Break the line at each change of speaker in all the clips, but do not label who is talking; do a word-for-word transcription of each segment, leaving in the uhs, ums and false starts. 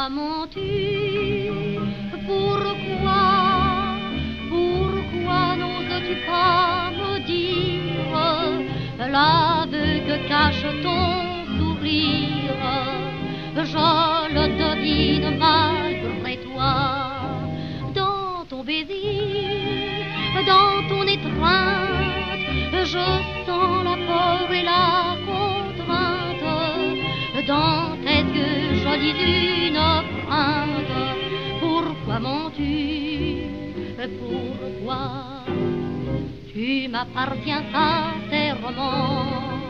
Pourquoi mens-tu? Pourquoi? Pourquoi n'oses-tu pas me dire l'aveu que cache ton sourire? Je le devine malgré toi. Dans ton baiser, dans ton étreinte, je sens la peur et la contrainte. Dans tes yeux je lis une crainte. Pourquoi mens-tu? Pourquoi? Tu m'appartiens sincèrement,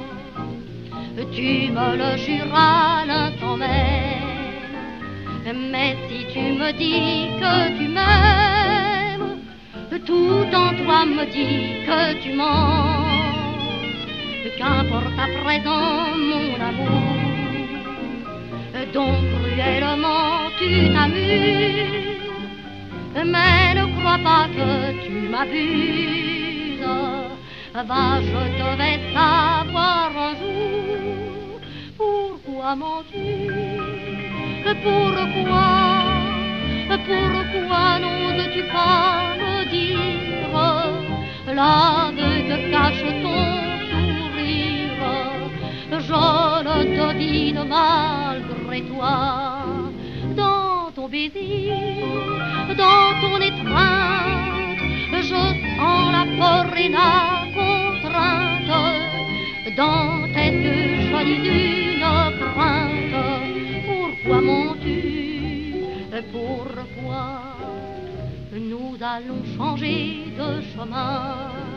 tu me le juras l'instant même. Mais si tu me dis que tu m'aimes, tout en toi me dit que tu mens. Qu'importe à présent mon amour, dont cruellement tu t'amuses. Mais ne crois pas que tu m'abuses. Va, je devais savoir un jour. Pourquoi mens-tu? Pourquoi? Pourquoi n'oses-tu pas me dire l'aveu que cache ton sourire? Je le devine malgré toi. Dans ton baiser, dans ton étreinte, je sens la peur et la contrainte. Dans tes yeux je lis une crainte. Pourquoi mens-tu? Pourquoi? Nous allons changer de chemin.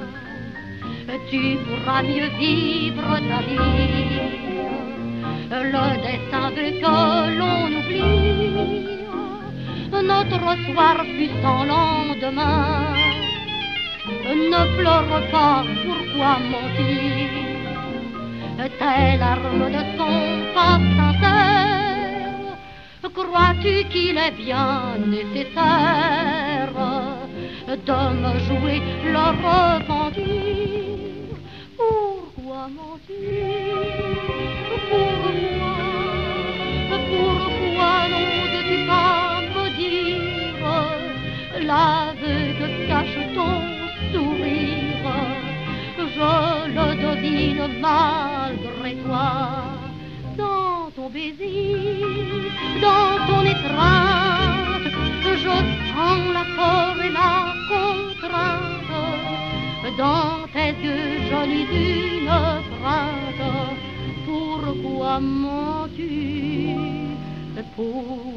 Tu pourras mieux vivre ta vie. Le destin veut que l'on oublie notre soir fut sans lendemain. Ne pleure pas, pourquoi mentir? Tes larmes ne sont pas sincères. Crois-tu qu'il est bien nécessaire de me jouer le repentir? Pourquoi mentir? Pourquoi? Pourquoi n'oses-tu pas me dire l'aveu que cache ton sourire? Je le devine malgré toi. Dans ton baiser, dans ton étreinte, je sens la peur et la contrainte. Dans tes yeux je lis une crainte. Pourquoi mens-tu? Pourquoi?